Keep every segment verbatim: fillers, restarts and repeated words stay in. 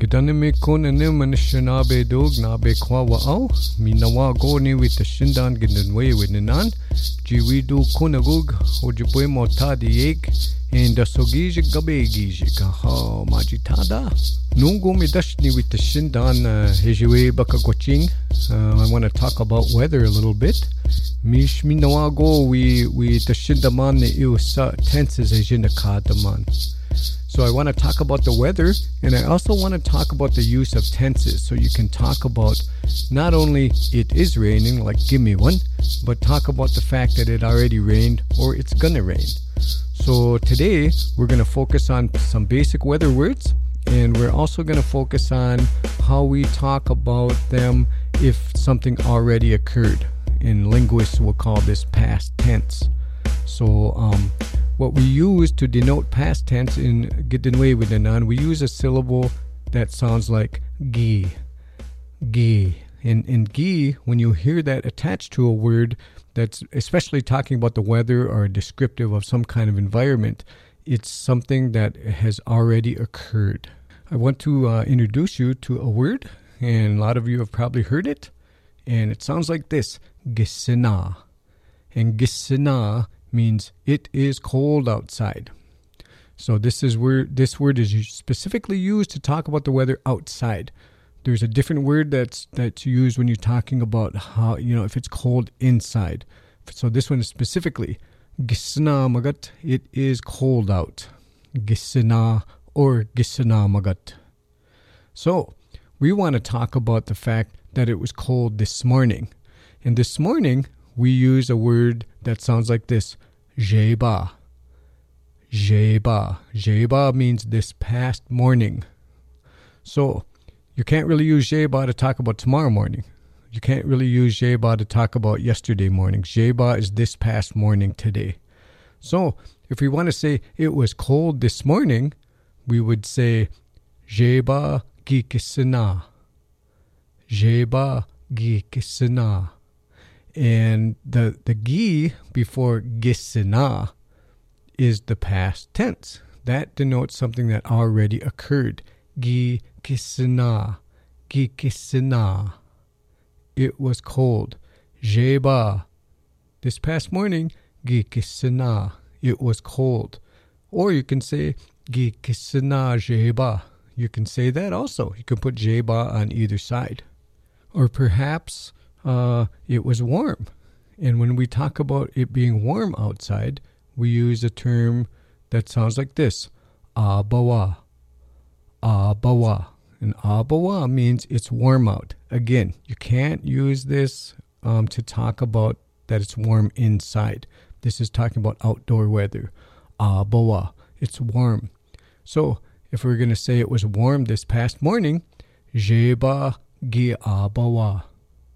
Gedanime konene manishana be dog na be kwa wa au minawa go ni with the shindan gindenwe with ninan jiwidu konagug ojibwe motadi ek and the sogij gabegi kaha majitada nungo me dashni with the shindan hejiwe bakagoching. I want to talk about weather a little bit. Mish minawa go we we the shindaman iu sa tenses ejina kadaman. So I want to talk about the weather, and I also want to talk about the use of tenses, so you can talk about not only it is raining, like give me one, but talk about the fact that it already rained or it's gonna rain. So today we're going to focus on some basic weather words, and we're also going to focus on how we talk about them if something already occurred. In linguists, we'll call this past tense. So um, what we use to denote past tense in Gidinwe with Nanan, we use a syllable that sounds like gi, gi. In, in gi, when you hear that attached to a word that's especially talking about the weather or descriptive of some kind of environment, it's something that has already occurred. I want to uh, introduce you to a word, and a lot of you have probably heard it, and it sounds like this, gisina. And gisina means it is cold outside. So this is where this word is specifically used to talk about the weather outside. There's a different word that's that's used when you're talking about how, you know, if it's cold inside. So this one is specifically gisna magat, it is cold out. Gisna or gisna magat. So we want to talk about the fact that it was cold this morning. And this morning we use a word that sounds like this, jeba. Jeba. Jeba means this past morning. So you can't really use jeba to talk about tomorrow morning. You can't really use jeba to talk about yesterday morning. Jeba is this past morning today. So if we want to say it was cold this morning, we would say jeba gikisina. Jeba gikisina. And the, the gi before gisina is the past tense. That denotes something that already occurred. Gi kisina. Gi kisina. It was cold. Jeba. This past morning, gi kisina. It was cold. Or you can say gi kisina jeba. You can say that also. You can put jeba on either side. Or perhaps Uh, it was warm. And when we talk about it being warm outside, we use a term that sounds like this, abawa. Abawa. And abawa means it's warm out. Again, you can't use this um, to talk about that it's warm inside. This is talking about outdoor weather. Abawa. It's warm. So if we're going to say it was warm this past morning, jeba gi abawa.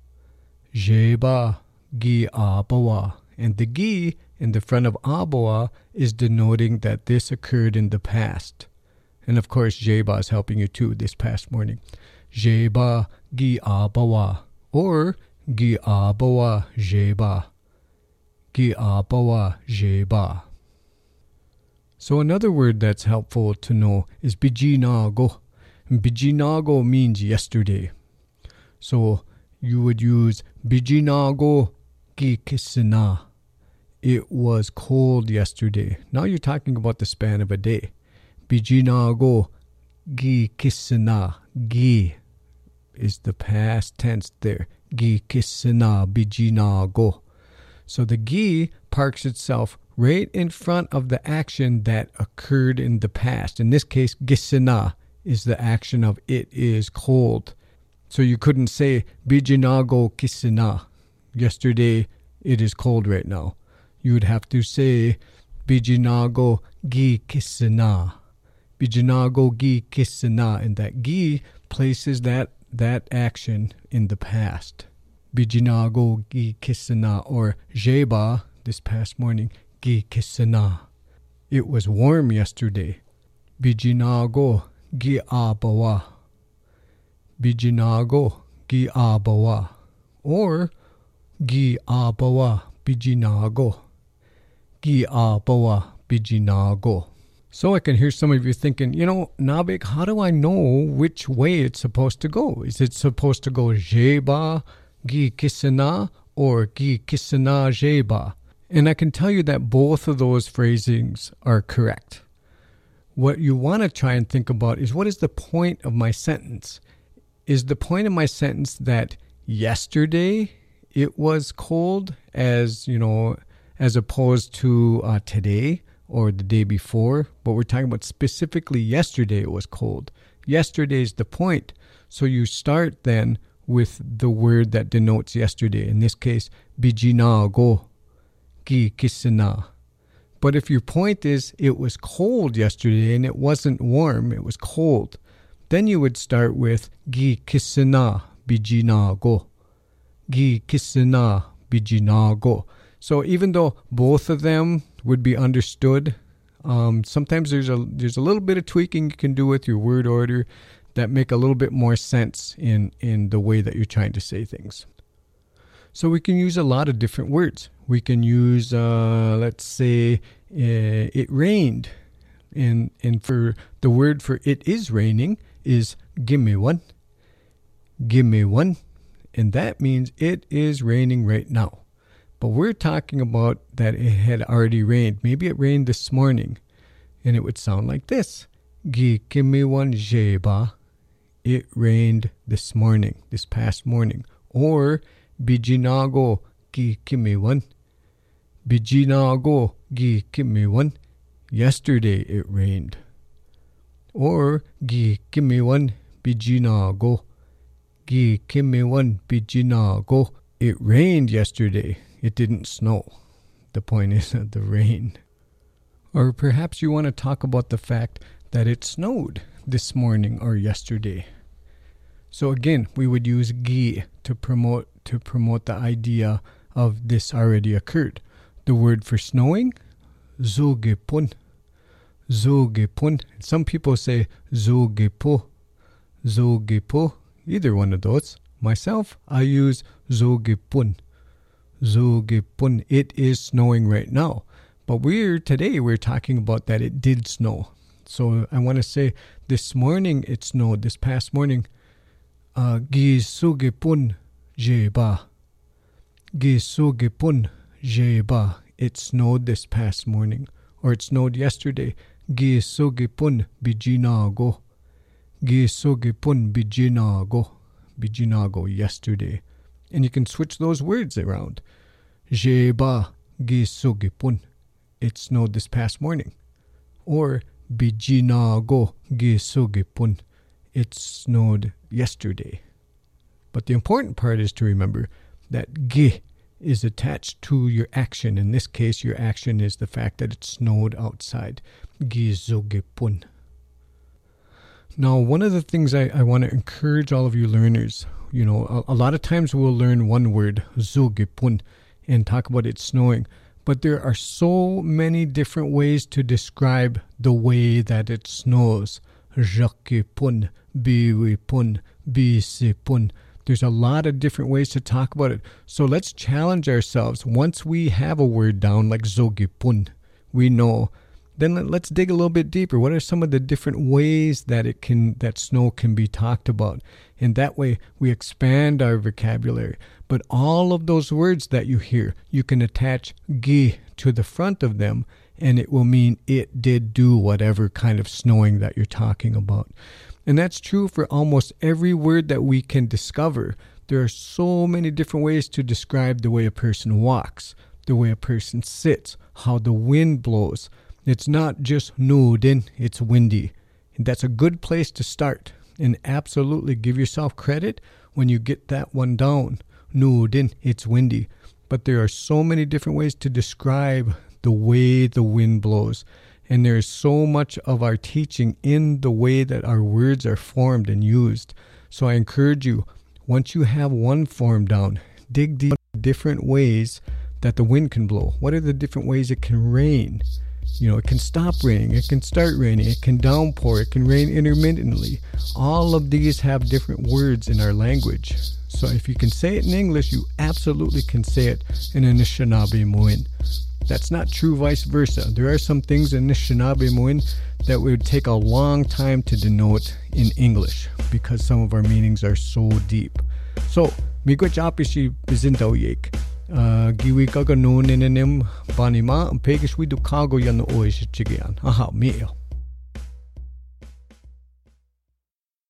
Jeba gi abawa. And the gi in the front of abawa is denoting that this occurred in the past. And of course, jeba is helping you too this past morning. Jeba gi abawa. Or gi abawa jeba. Gi abawa jeba. So another word that's helpful to know is bijinago. Bijinago means yesterday. So you would use bijinago gi kisina. It was cold yesterday. Now you're talking about the span of a day. Bijinago gi kisina. Gi is the past tense there. Gi kisina bijinago. So the gi parks itself right in front of the action that occurred in the past. In this case, gisina is the action of it is cold. So you couldn't say bijinago kisina. Yesterday, it is cold right now. You would have to say bijinago gi kisina. Bijinago gi kisina. And that gi places that, that action in the past. Bijinago gi kisina. Or jeba, this past morning, gi kisina. It was warm yesterday. Bijinago gi abawa. Bijinago gi abawa. Or gi abawa bijinago. Gi abawa bijinago. So I can hear some of you thinking, you know, Nabik, how do I know which way it's supposed to go? Is it supposed to go Jeba, Gi Kisana, or Gi Kisana Jeba? And I can tell you that both of those phrasings are correct. What you want to try and think about is, what is the point of my sentence? Is the point of my sentence that yesterday it was cold, as, you know, as opposed to uh, today or the day before? But we're talking about specifically yesterday it was cold. Yesterday's the point. So you start then with the word that denotes yesterday. In this case, bijina go, gi kisana. But if your point is it was cold yesterday and it wasn't warm, it was cold, then you would start with gi kisana bijina go. Gi kisana bijina go. So even though both of them would be understood, um, sometimes there's a there's a little bit of tweaking you can do with your word order that make a little bit more sense in, in the way that you're trying to say things. So we can use a lot of different words. We can use, uh, let's say, uh, it rained. And, and for the word for it is raining is gimme one. Gimme one. And that means it is raining right now. But we're talking about that it had already rained. Maybe it rained this morning. And it would sound like this. Gi gimme one jeba. It rained this morning, this past morning. Or bijinago gi gimme one. Bijinago gi gimme one. Yesterday it rained. Or gi gimme one bijinago. Gi gimme one bijinago. It rained yesterday. It didn't snow. The point is the rain. Or perhaps you want to talk about the fact that it snowed this morning or yesterday. So again, we would use gi to promote to promote the idea of this already occurred. The word for snowing, zogepun. Zogepun. Some people say zogepo. Zogepo. Either one of those. Myself, I use zogepun. Zogepun. It is snowing right now. But we're today we're talking about that it did snow. So I want to say this morning it snowed. This past morning, uh, gi sugepun jeba. Gi sugepun jeba. It snowed this past morning, or it snowed yesterday. Gi sugepun bijinago. Gi sugepun bijinago. Bijinago yesterday. And you can switch those words around. Jeba gi sugepun. It snowed this past morning. Or bijinago gi sugepun. It snowed yesterday. But the important part is to remember that gi is attached to your action. In this case, your action is the fact that it snowed outside. Gi sugepun. Now, one of the things I, I want to encourage all of you learners, you know, a, a lot of times we'll learn one word, zugepun, and talk about it snowing. But there are so many different ways to describe the way that it snows. Jakepun, biwipun, bisipun. There's a lot of different ways to talk about it. So let's challenge ourselves. Once we have a word down like zogepun, we know. Then let, let's dig a little bit deeper. What are some of the different ways that it can that snow can be talked about? And that way we expand our vocabulary. But all of those words that you hear, you can attach gi to the front of them, and it will mean it did do whatever kind of snowing that you're talking about. And that's true for almost every word that we can discover. There are so many different ways to describe the way a person walks, the way a person sits, how the wind blows. It's not just nudin, it's windy. And that's a good place to start. And absolutely give yourself credit when you get that one down. Nudin, it's windy. But there are so many different ways to describe the way the wind blows. And there is so much of our teaching in the way that our words are formed and used. So I encourage you, once you have one form down, dig deep in different ways that the wind can blow. What are the different ways it can rain? You know, it can stop raining, it can start raining, it can downpour, it can rain intermittently. All of these have different words in our language. So if you can say it in English, you absolutely can say it in Anishinaabe Moin. That's not true vice versa. There are some things in Anishinaabe Moin that would take a long time to denote in English because some of our meanings are so deep. So, migo chapishi bizinto yek. Giwi kaga noon in enim banima, and pegish we do cargo yan oish chigian. Aha, meal.